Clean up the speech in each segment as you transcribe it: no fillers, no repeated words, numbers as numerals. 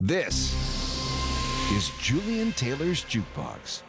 This is Julian Taylor's Jukebox.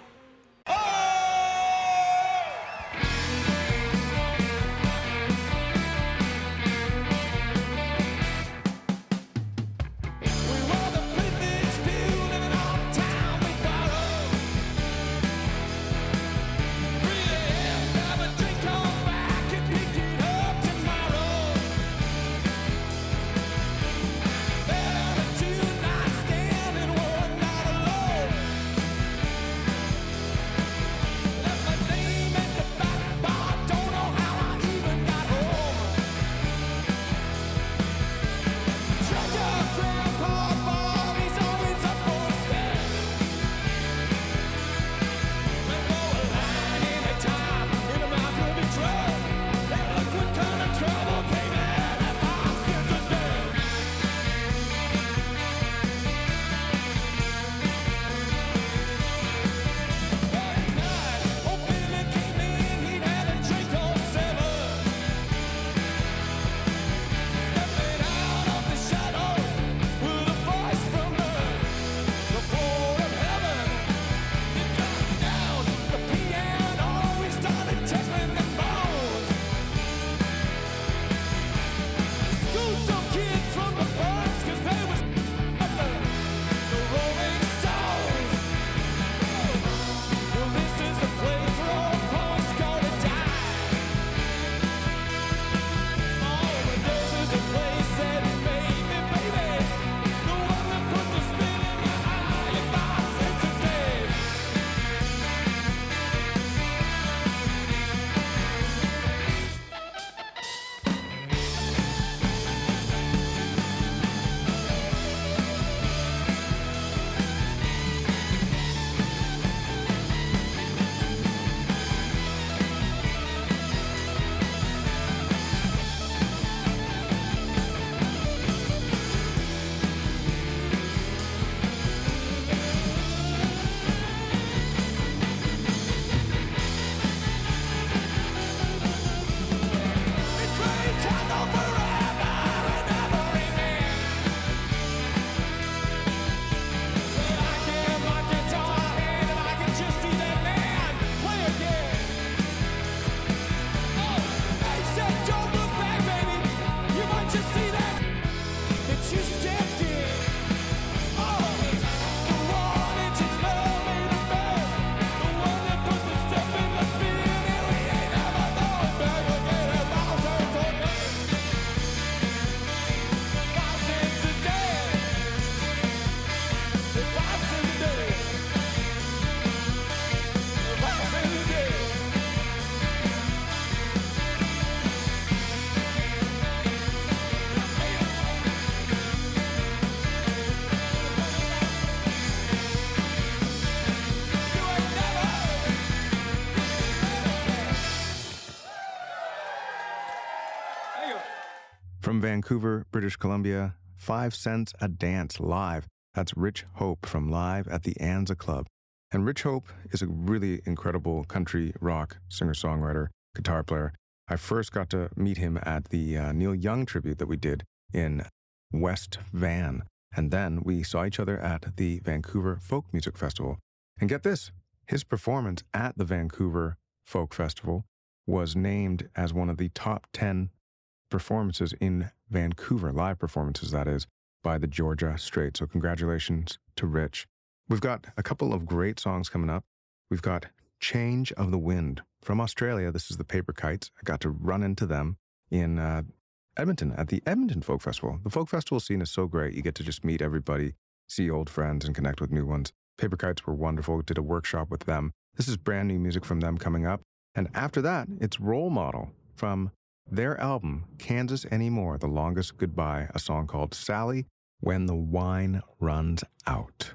From Vancouver, British Columbia, 5 Cents a Dance live. That's Rich Hope from Live at the Anza Club. And Rich Hope is a really incredible country rock singer-songwriter, guitar player. I first got to meet him at the Neil Young tribute that we did in West Van. And then we saw each other at the Vancouver Folk Music Festival. And get this, his performance at the Vancouver Folk Festival was named as one of the top 10 performances in Vancouver, live performances that is, by the Georgia Strait. So congratulations to Rich. We've got a couple of great songs coming up. We've got Change of the Wind from Australia. This is the Paper Kites. I got to run into them in Edmonton at the Edmonton Folk Festival. The folk festival scene is so great. You get to just meet everybody, see old friends, and connect with new ones. Paper Kites were wonderful. Did a workshop with them. This is brand new music from them coming up. And after that, it's Role Model from their album, Kansas Anymore, The Longest Goodbye, a song called Sally, When the Wine Runs Out.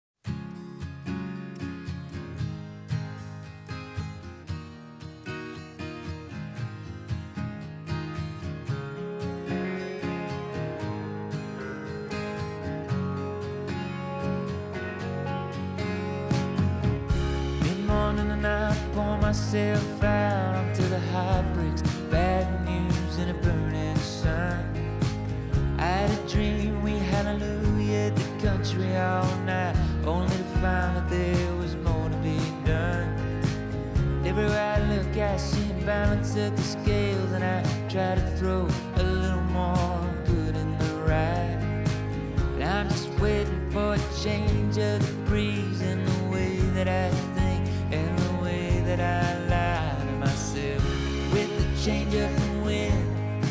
Mid-morning and I pour myself out onto the high bricks. Bad news in a burning sun. I had a dream we hallelujah the country set the scales and I try to throw a little more good in the right. And I'm just waiting for a change of the breeze in the way that I think and the way that I lie to myself. With the change of the wind,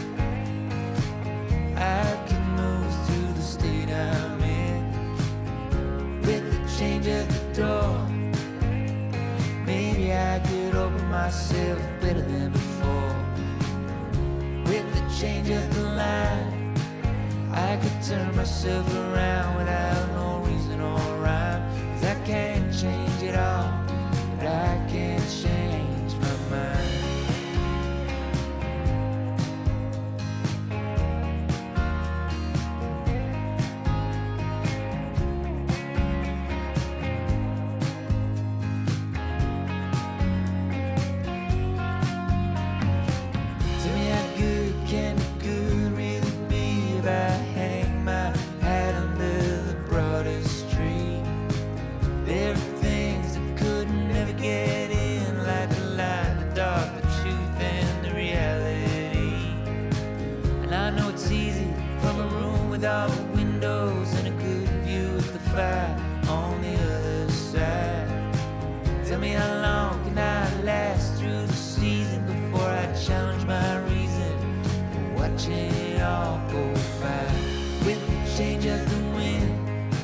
I can move through the state I'm in. With the change of the door, maybe I could open myself better than before. With the change of the line, I could turn myself around without no reason or rhyme. 'Cause I can't change it all, but I can't change my mind. Tell me how good can the good really be if I hang my hat under the broadest tree? There are things that could never get in, like the light, the dark, the truth, and the reality. And I know it's easy from a room with all the windows and a good view of the fire on the other side. Tell me how long can I last through the season before I challenge my reason for watching it all go by. With the change of the wind,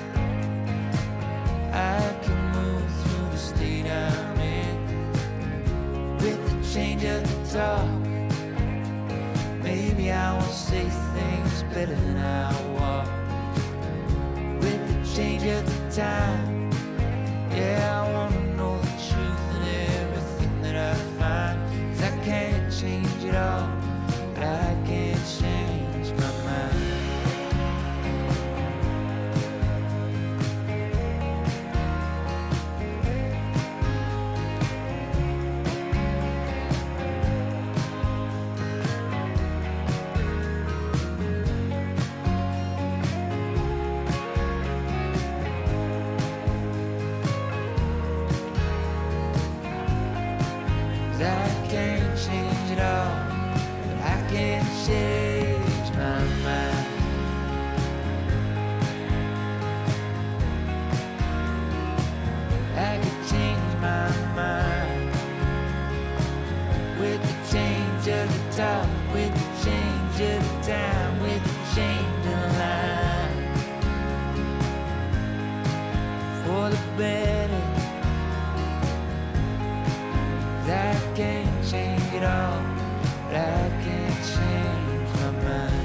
I can move through the state I'm in. With the change of the talk, maybe I will say things better than I walk. With the change of the time, yeah, I wanna know the truth in everything that I find. 'Cause I can't change it all, but I can't change my mind. I can't change it all, but I can't change my mind. I could change my mind. With the change of the talk, with the change of the time, with the change of the line. For the better, I can't change it all, but I can't change my mind.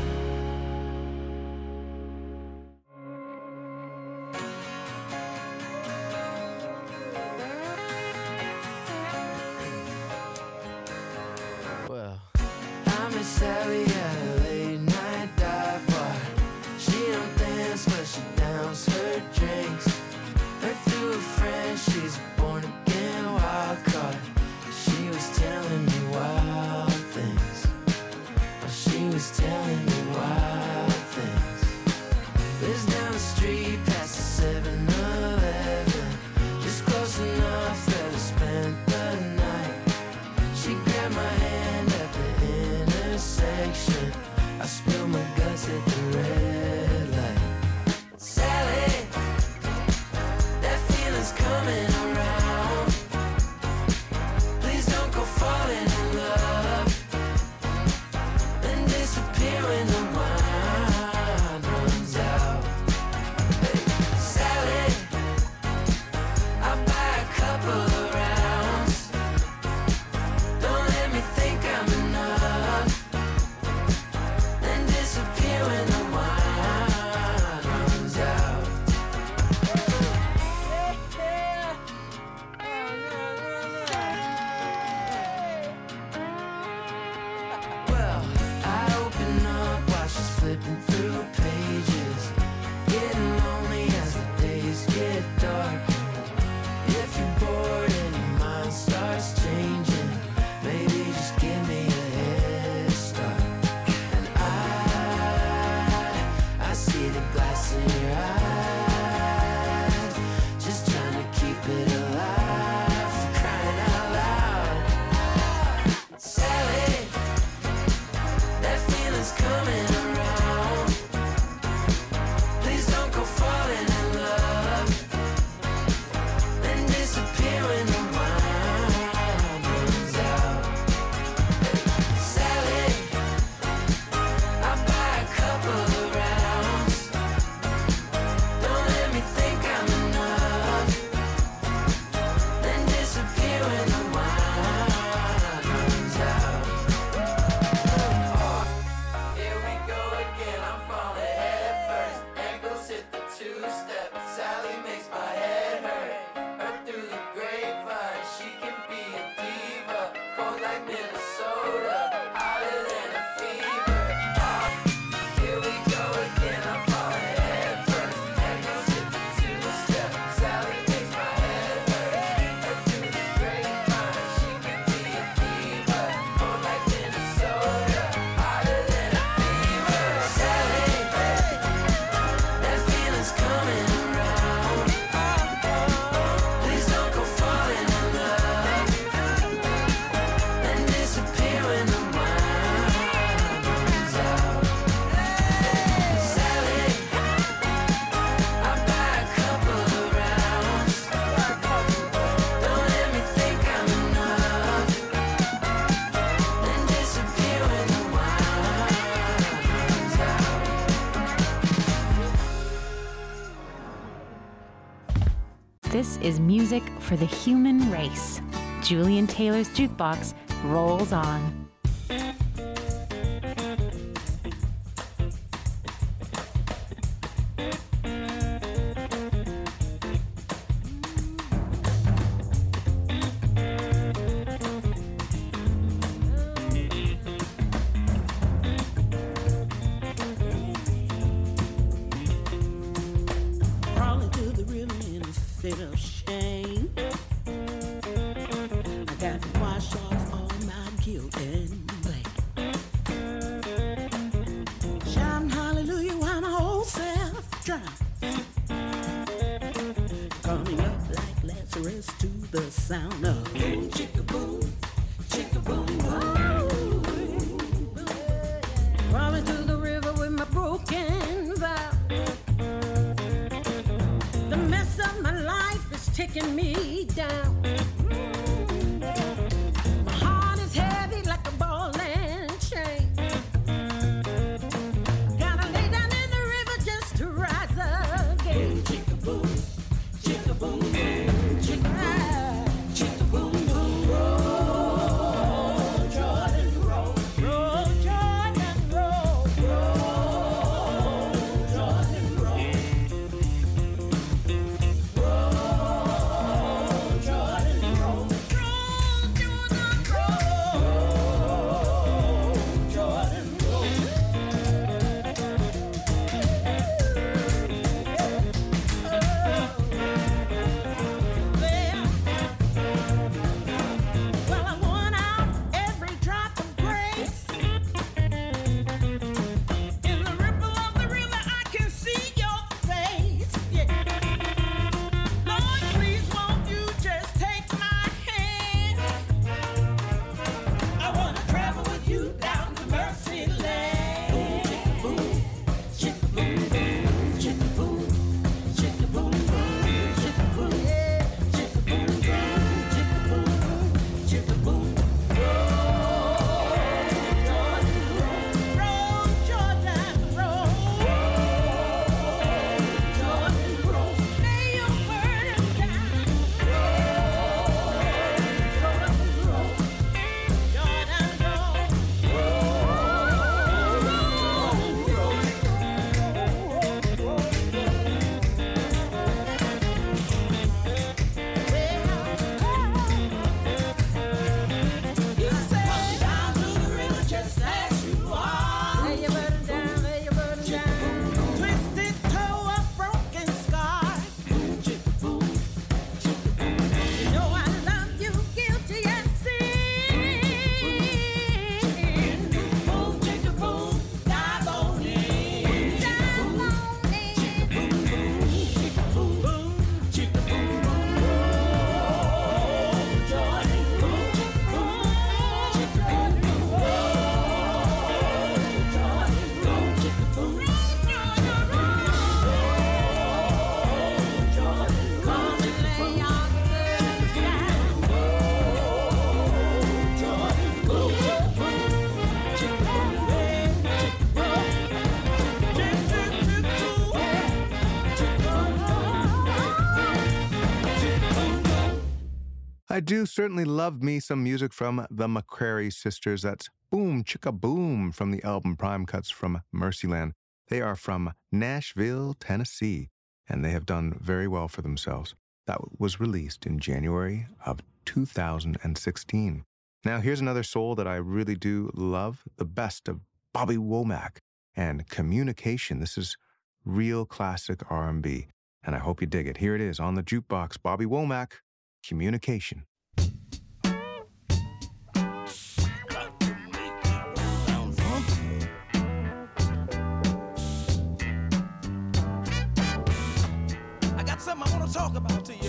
Well, I miss Sally at a late night dive bar. She don't dance, but she downs her drinks. Her through a friend, she's a born again wild card. She was telling me why. Sally makes my head hurt. Heard through the grapevine, she can be a diva. Cold like Minnesota, hotter than a fever. Here we go again, I'm falling head first. Echo sipping two-step. Sally makes my head hurt. Heard through the grapevine, she can be a diva. Cold like Minnesota, hotter than a fever. Sally, that feeling's coming around. Please don't go falling in love and disappear when the wine runs out. Sally, I'll buy a couple of rounds. Don't let me think I'm enough and disappear when the wine runs out. This is music for the human race. Julian Taylor's Jukebox rolls on. Crawling to the river in a fit of shame. I got to wash off all my guilt and blame. Shouting hallelujah while my old self drowns. Coming up like Lazarus to the sound of boom, chicka boom, boom. Crawling to the river with my broken vow. The mess of my life is taking me down. My heart is heavy like a ball and chain. Gotta lay down in the river just to rise again. Chicka boom, boom, chicka boom, boom. Roll, Jordan, roll, roll, Jordan, roll, roll, Jordan, roll. Well, I won out every drop of grace. In the ripple of the river, I can see your face. Yeah. Lord, please won't you just take my hand? I wanna travel with you down to Mercy Land. Chicka boom, chicka boom, chicka boom, chicka boom, chicka boom, chicka boom, chicka boom. Roll, Jordan, roll, Jordan, roll. Lay your burden down. Jordan, roll, Jordan, You say down to the river just as you are. Lay your burden down, lay your burden down. Twisted toe, a broken scar. You know I love you, guilty and sin. Boom, chicka boom, dive on in. Dive on in. Chicka boom, boom, chicka boom, boom. Jordan, boom, chicka boom, I do certainly love me some music from the McCrary Sisters. That's Boom Chicka Boom from the album Prime Cuts from Mercyland. They are from Nashville, Tennessee. and they have done very well for themselves. That was released in January of 2016. Now, here's another soul that I really do love, the best of Bobby Womack and Communication. This is real classic R&B, and I hope you dig it. Here it is on the jukebox, Bobby Womack, Communication. I got something I want to talk about to you.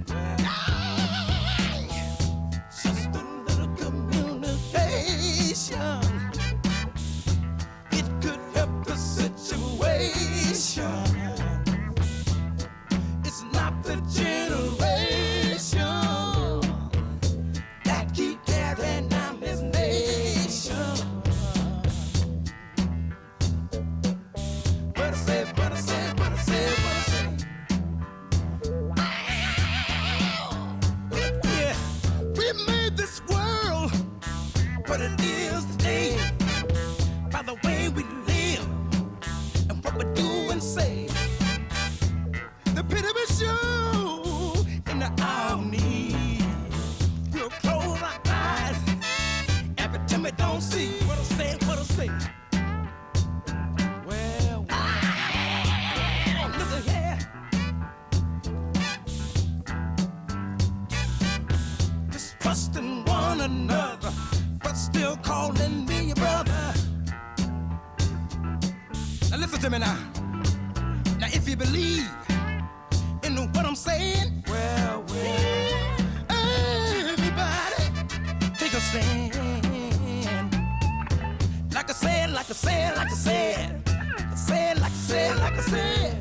Just a little communication. It could help the situation. It's not the generation that keep carrying on this nation. What I say, what I say, what I say, what I say. Yeah, we made this world what it is today by the way we live and what we do and say. The pity we show in the irony. We'll close our eyes every time we don't see what I say, what I say. Well, look at here. Distrusting one another, but still calling me your brother. Now listen to me now. Now if you believe in what I'm saying, well, everybody take a stand. Like I said, like I said, like I said, like I said, like I said, like I said.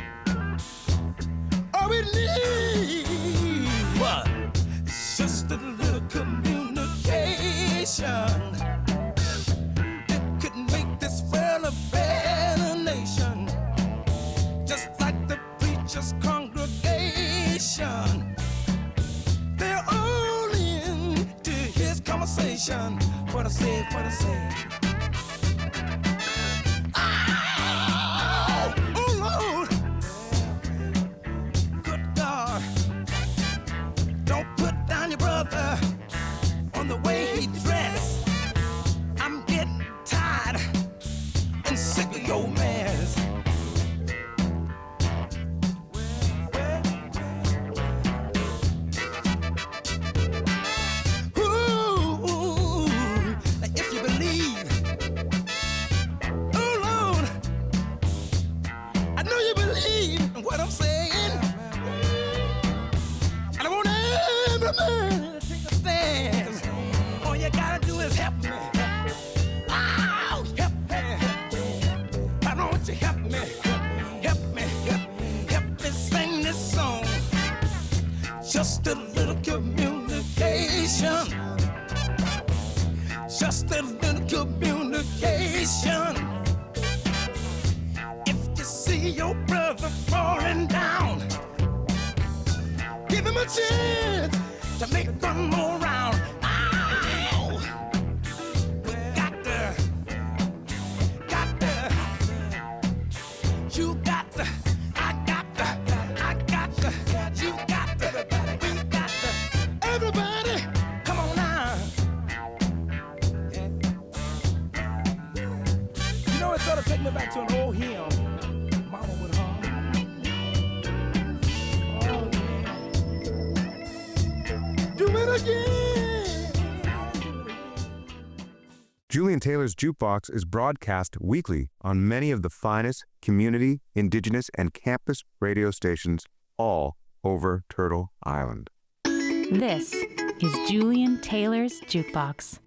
All we need what? It's just a little communication. It could make this world a better nation. Just like the preacher's congregation. They're all in to his conversation. What I say, what I say. Oh Lord. Good God. Don't put down your brother on the way he dressed. I'm getting tired and sick of your mess. Ooh, if you believe, oh Lord, I know you believe in what I'm saying. I don't want every man to take a stand. All you gotta do is help me. Oh, help me. Why don't you help me? Help me, help me sing this song. Just a little communication. Just a little communication. If you see your brother falling down, give him a chance to make one more round. Ow! Got to, you got to, I got to, you got to, we got to, everybody, come on now. You know, it sort of take me back to an old hymn, Mama would hum. Oh, yeah. Do it again. Julian Taylor's Jukebox is broadcast weekly on many of the finest community, indigenous, and campus radio stations all over Turtle Island. This is Julian Taylor's Jukebox.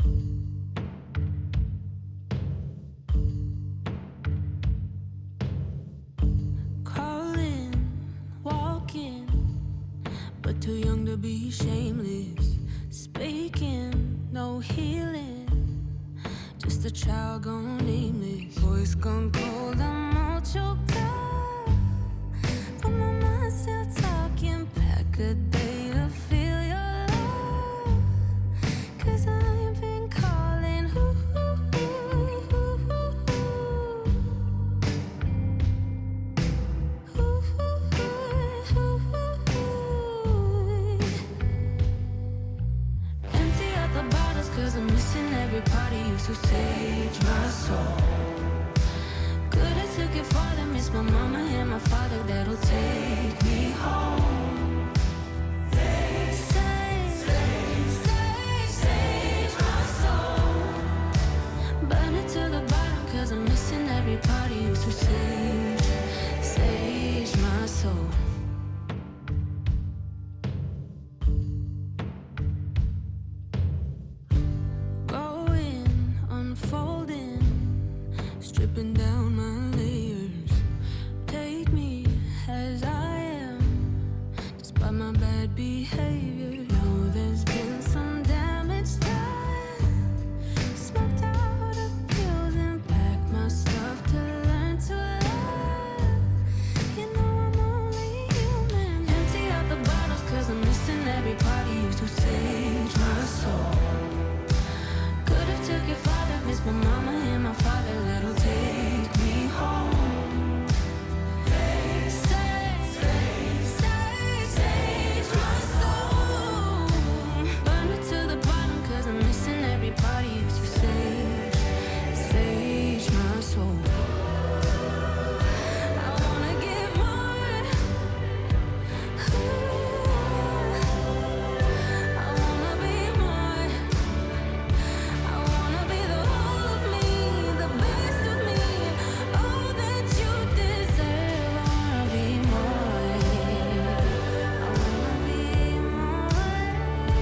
Calling, walking, but too young to be shameless. Speaking, no healing, just a child gone nameless. Voice gone cold, I'm all choked up, but my mind's still talking. Pack a day to feel your love, 'cause I've been calling. Ooh, ooh, ooh, ooh, ooh. Ooh, to sage my soul. Could have took it farther, miss my mama and my father that'll take me home. Sage my soul. Burn it to the bottom, cause I'm missing every part of you. So sage my soul. Growing, unfolding, stripping down my layers. Take me as I am, despite my bad behavior. Know there's been some damage done. Smoked out the pills and packed my stuff to learn to love. You know I'm only human. Empty out the bottles, cause I'm missing every part of you. So sage my soul. Could've took it farther, miss my mama and my father that'll take me home. Sage my soul. Burn it to the bottom, cause I'm missing every part of you. So sage my soul. I wanna give more. I wanna be more. I wanna be the whole of me, the best of me, all that you deserve. I wanna be more. I wanna be more.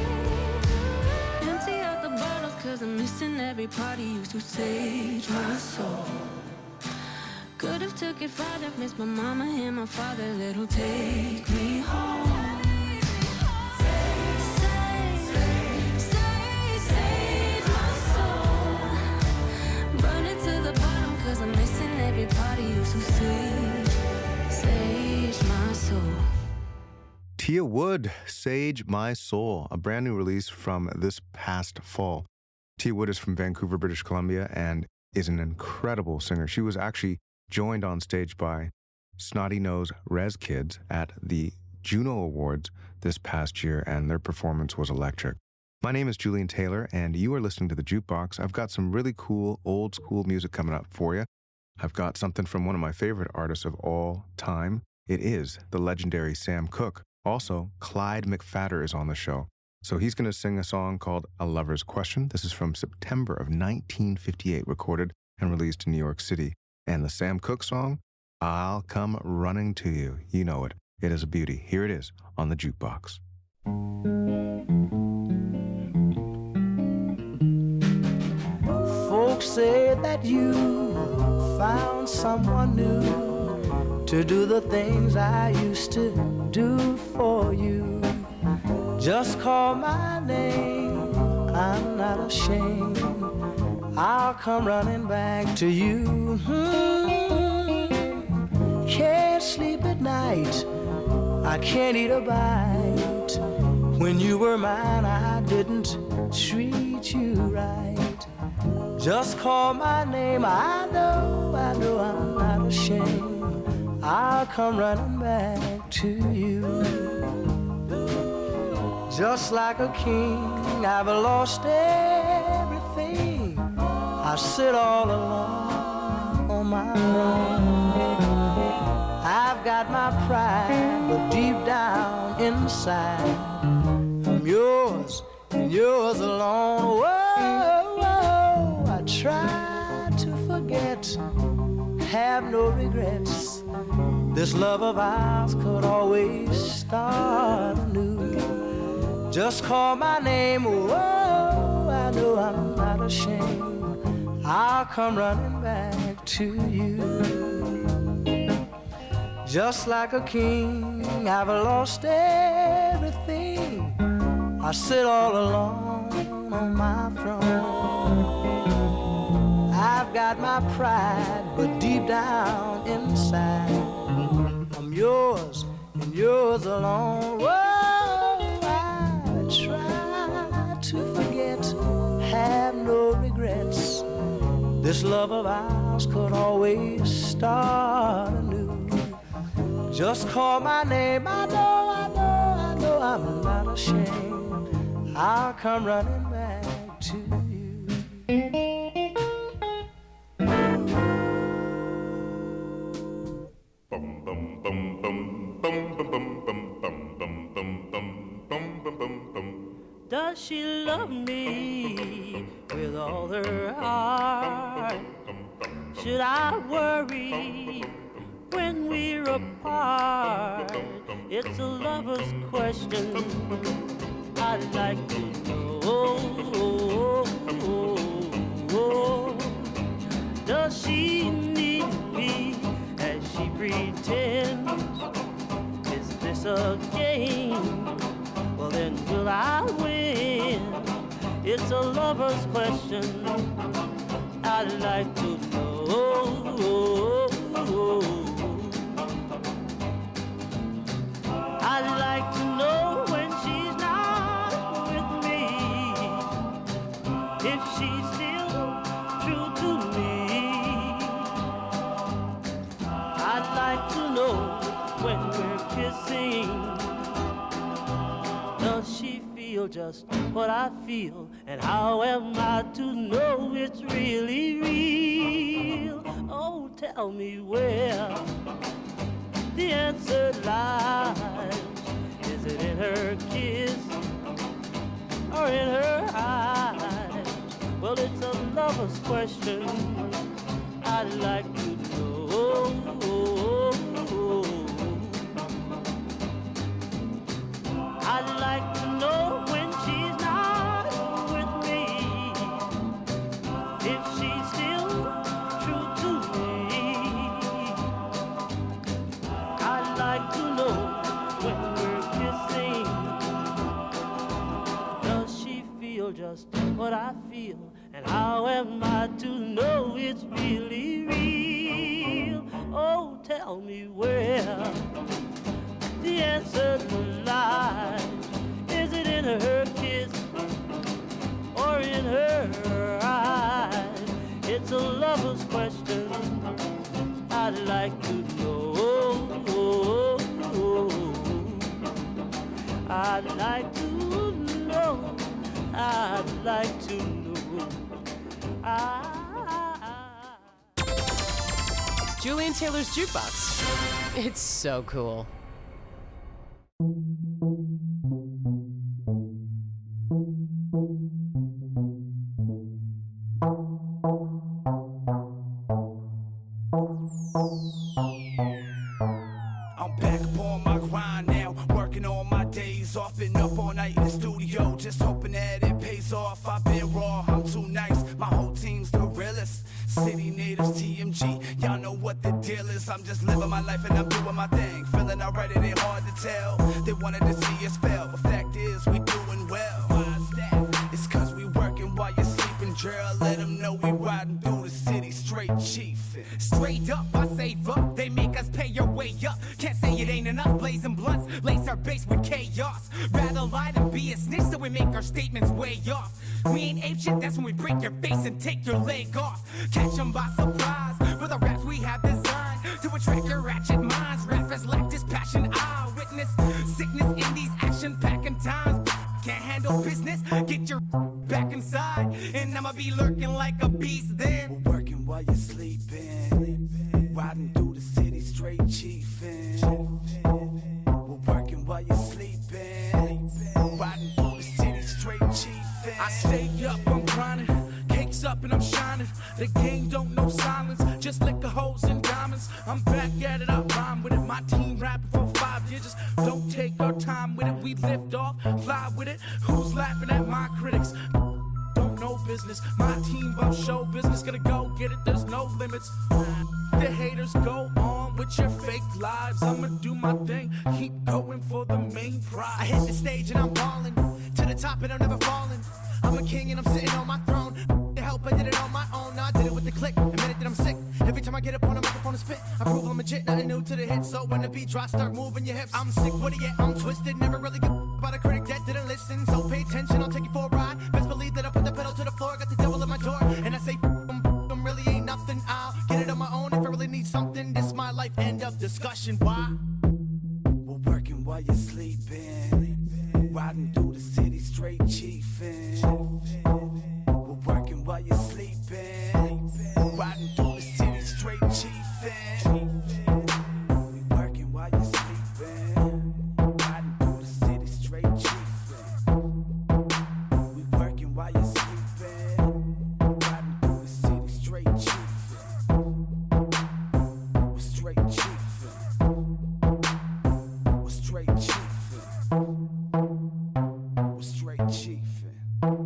Empty out the bottles, cause I'm missing every part of you. So sage my soul. Could've took it farther, miss my mama and my father that'll take me home. Sage my soul. Burn it to the bottom, cause I'm missing every part of you. So sage my soul. Tia Wood, Sage My Soul, a brand new release from this past fall. Tia Wood is from Vancouver, British Columbia, and is an incredible singer. She was actually joined on stage by Snotty Nose Rez Kids at the Juno Awards this past year, and their performance was electric. My name is Julian Taylor, and you are listening to The Jukebox. I've got some really cool, old school music coming up for you. I've got something from one of my favorite artists of all time. It is the legendary Sam Cooke. Also, Clyde McPhatter is on the show. So he's going to sing a song called A Lover's Question. This is from September of 1958, recorded and released in New York City. And the Sam Cooke song, I'll Come Running to You. You know it. It is a beauty. Here it is on The Jukebox. Folks say that you found someone new to do the things I used to do for you. Just call my name, I'm not ashamed. I'll come running back to you. Can't sleep at night, I can't eat a bite. When you were mine, I didn't treat you right. Just call my name, I know I'm not ashamed. I'll come running back to you. Just like a king, I've lost everything. I sit all alone on my throne. I've got my pride, but deep down inside, I'm yours and yours alone. Whoa, whoa, I try to forget, have no regrets. This love of ours could always start anew. Just call my name, whoa, I know I'm not ashamed. I'll come running back to you. Just like a king, I've lost everything. I sit all alone on my throne. I've got my pride, but deep down inside, I'm yours and yours alone. Whoa, I try to forget, have no regrets. This love of ours could always start anew. Just call my name, I know I'm not ashamed. I'll come running back to you. Does she love me with all her heart? Should I worry when we're apart? It's a lover's question I'd like to know. Does she need me as she pretends? Is this a game? Well then will I win? It's a lover's question I'd like to know. I'd like to know when she's not with me, if she's still true to me. I'd like to know when we're kissing, does she feel just what I feel? And how am I to know it's really real? Oh, tell me where the answer lies. Is it in her kiss or in her eyes? Well, it's a lover's question I'd like to know. I'd like to know when she's not with me, if she's still true to me. I'd like to know when we're kissing, does she feel just what I feel? And how am I to know it's really real? Oh, tell me where the answer lies. Is it in her kiss or in her eyes? It's a lover's question I'd like to know. I'd like to know. I'd like to know. Julian Taylor's Jukebox. It's so cool. I'm back up on my grind now, working on my days off, been up all night in the studio, just hoping that it pays off. I've been raw, I'm too nice, my whole team's the realest. City natives, TMG, y'all know what the deal is. I'm just living my life and I'm doing my thing, feeling alright, it ain't hard to tell. They wanted to see us fail, but fact is we doing well. Why's that? It's cause we working while you're sleeping, Gerald. Let them know we riding through the city straight chiefin'. Straight up, I save up, they make us pay your way up. Can't say it ain't enough, blazing blunts, lace our base with chaos. Rather lie than be a snitch, so we make our statements way off. We ain't ape shit, that's when we break your face and take your leg off. Catch them by surprise, with the raps we have designed to attract your ratchet minds. Rappers lack this passion, I witness sickness in these action-packing times. Can't handle business, get your back inside, and I'ma be lurking like a beast then. We're working while you're sleeping, riding through the city straight chiefin'. We're working while you're sleeping, riding through the city straight chiefin'. I stay up, I'm grinding, cakes up and I'm shining. The game don't know silence, just liquor holes and diamonds. I'm back at it, I rhyme with it. My team rapping for 5 years, just don't take our time with it. We lift off, fly with it. Who's laughing at my critics? Don't know business. My team about show business, gonna go get it. There's no limits. The haters go on with your fake lives. I'ma do my thing, keep going for the main prize. I hit the stage and I'm balling to the top and I'm never falling. I'm a king and I'm sitting on my throne. The help, I did it on my own. Now I did it with the click, admitted that I'm sick. Every time I get up on a microphone and spit, I prove I'm legit, nothing new to the hit. So when the beat drops, start moving your hips. I'm sick, what do you get? I'm twisted, never really get about a critic that didn't listen. So pay attention, I'll take you for a ride. Best believe that I put the pedal to the floor, got the devil at my door. And I say, them really ain't nothing. I'll get it on my own if I really need something. This my life, end of discussion. Why? We're working while you're sleeping, riding through the city straight chiefin'. We're working while you're sleeping, riding through the city straight chiefin'. We're working while you're sleeping, riding through the city straight chiefin'. straight chiefin'. We're straight chiefin'.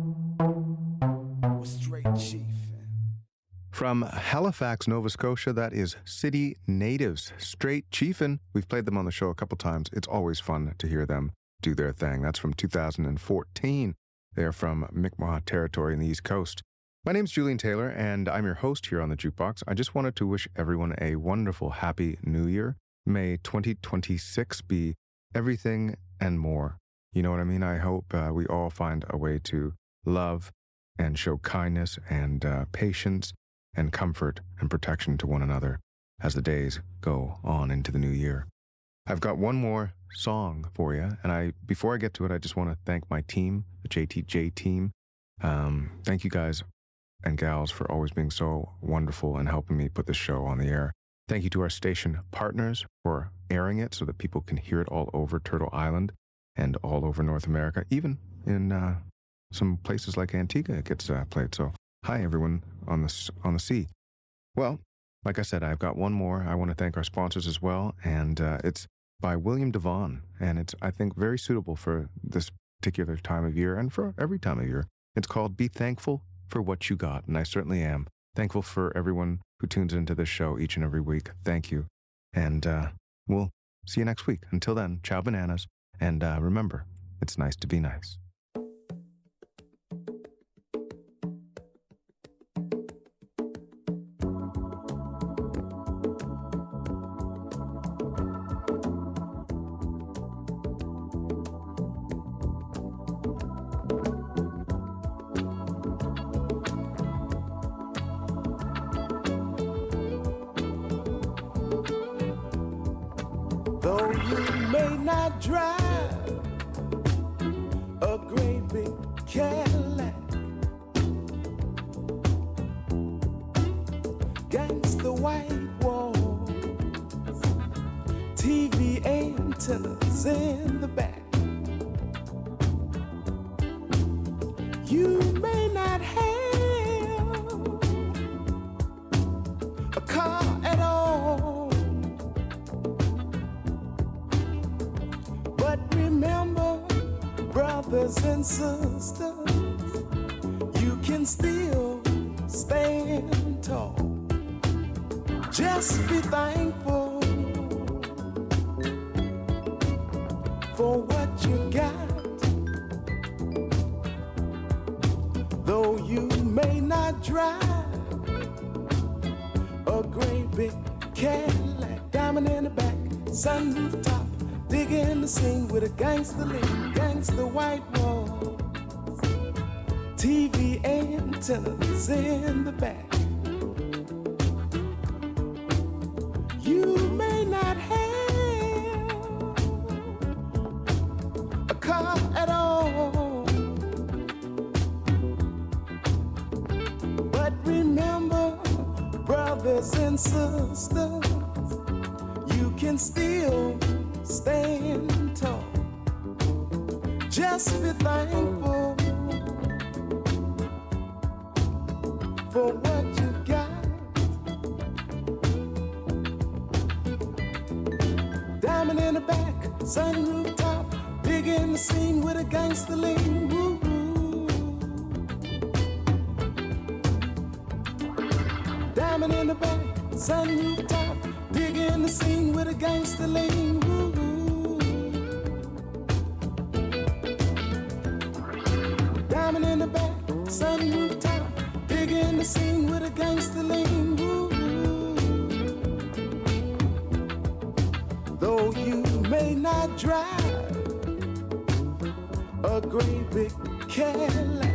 We're straight chiefin'. From Halifax, Nova Scotia, that is City Natives, Straight Chiefin'. We've played them on the show a couple times. It's always fun to hear them do their thing. That's from 2014. They're from Mi'kmaq territory in the East Coast. My name's Julian Taylor, and I'm your host here on the Jukebox. I just wanted to wish everyone a wonderful, happy New Year. May 2026 be everything and more. You know what I mean? I hope we all find a way to love and show kindness and patience and comfort and protection to one another as the days go on into the new year. I've got one more song for you, and before I get to it, I just want to thank my team, the JTJ team. Thank you guys and gals for always being so wonderful and helping me put this show on the air. Thank you to our station partners for airing it so that people can hear it all over Turtle Island and all over North America, even in some places like Antigua it gets played. So hi, everyone on the sea. Well, like I said, I've got one more. I want to thank our sponsors as well, and it's by William Devon, and it's, I think, very suitable for this particular time of year and for every time of year. It's called Be Thankful for What You Got, and I certainly am thankful for everyone who tunes into this show each and every week. Thank you, and we'll see you next week. Until then, ciao bananas, and remember, it's nice to be nice. Though you may not drive a great big Cadillac, against the white walls, TV antennas in the back. You may not have a car at all, but remember, brothers and sisters, you can still stand tall. Just be thankful for what you got. Though you may not drive a great big Cadillac, diamond in the back, sunroof top, digging the scene with a gangster lean, gangster white walls, TV antennas in the back. You may not have a car at all, but remember, brothers and sisters, you can still stand tall. Just be thankful for what you got. Diamond in the back, sunroof top, digging the scene with a gangster lean. Woo-hoo. Diamond in the back, sunroof top, digging the scene with a gangster lean. Woo-hoo. Diamond in the back, sunroof top, digging the scene with a gangster lean. Woo-hoo. Though you may not drive a great big Cadillac,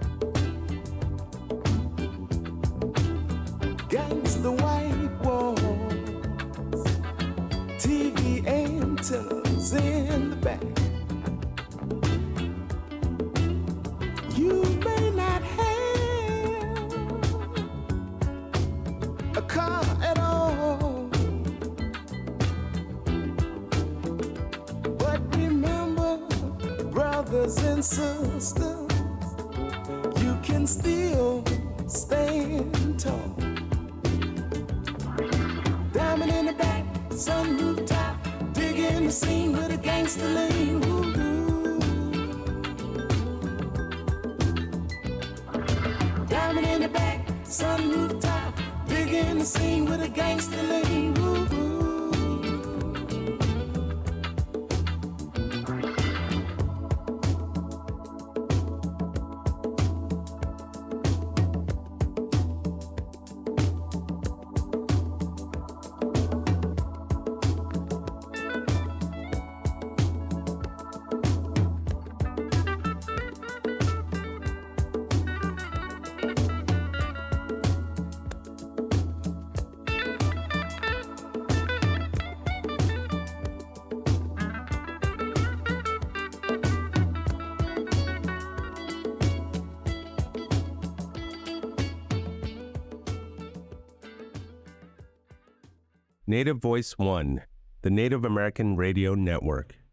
gangsta white walls, TV antennas in the back. You may not have a car at all, but remember, brothers and sisters, you can still stand tall. Diamond in the back, sunroof top, digging digging the scene with a gangster lean. Woo, woo. Diamond in the back, sunroof top, digging the scene with a gangster lean. Woo, woo. Native Voice One, the Native American Radio Network.